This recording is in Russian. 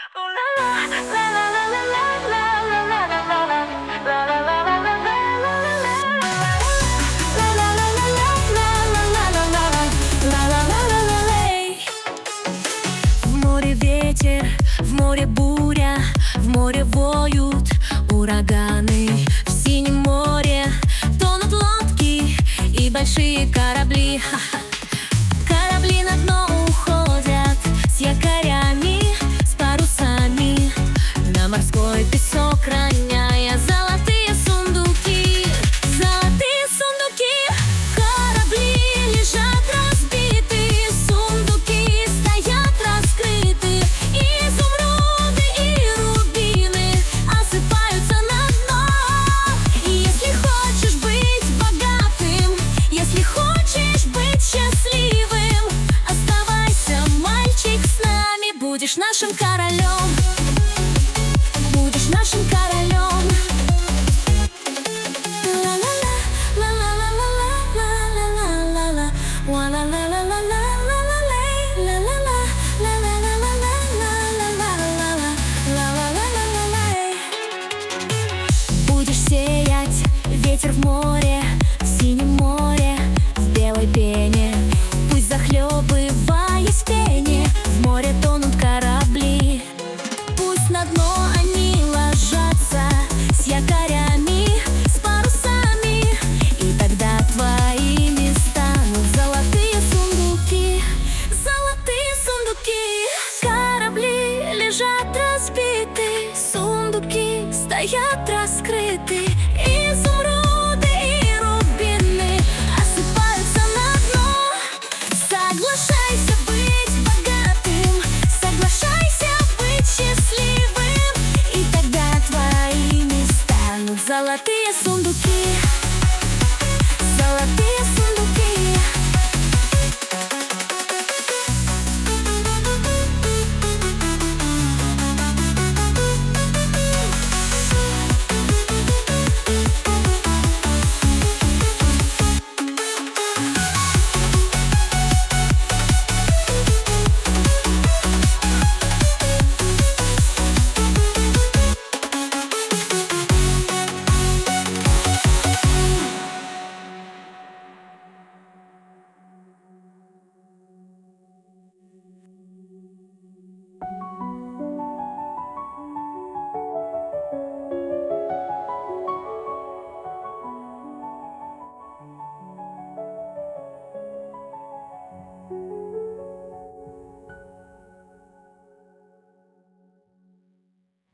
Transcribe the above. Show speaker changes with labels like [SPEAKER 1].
[SPEAKER 1] В море ветер, в море буря, в море воют ураганы. В синем море тонут лодки и большие корабли. Корабли на дно уходят с якорями, с парусами, на морской песок роняя золотые сундуки. Золотые сундуки, корабли лежат разбитые, сундуки стоят раскрыты, изумруды и рубины осыпаются на дно. И если хочешь быть богатым, если хочешь быть счастливым, оставайся, мальчик, с нами, будешь нашим королем. Будешь нашим королем. Будешь сеять ветер в море, в синем море, в белой пене. Пусть захлебываясь в пене, в море тонут корабли. Пусть на дно они ложатся с якорями, с парусами, и тогда твоими станут золотые сундуки. Золотые сундуки, корабли лежат разбиты, сундуки стоят раскрыты, изумруды и рубины осыпаются на дно. Соглашайся быть богатым, соглашайся быть счастливым, и тогда твоими станут золотые сундуки. Золотые сундуки.